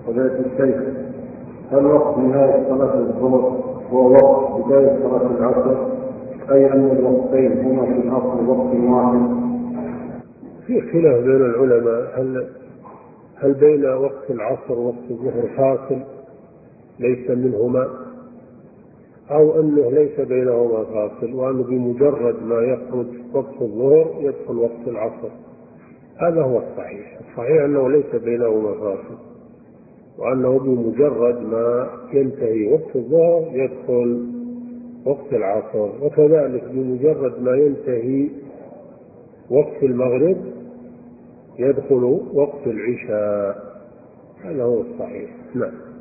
فضيلة الشيخ، هل وقت نهاية صلاة الظهر هو وقت بداية صلاة العصر، أي أن الوقتين هما في الأصل وقت واحد؟ في خلاف بين العلماء هل بين وقت العصر ووقت الظهر فاصل ليس منهما، أو أنه ليس بينهما فاصل وأنه بمجرد ما يخرج وقت الظهر يدخل وقت العصر. هذا هو الصحيح أنه ليس بينهما فاصل، وأنه بمجرد ما ينتهي وقت الظهر يدخل وقت العصر، وكذلك بمجرد ما ينتهي وقت المغرب يدخل وقت العشاء. هذا هو الصحيح. نعم.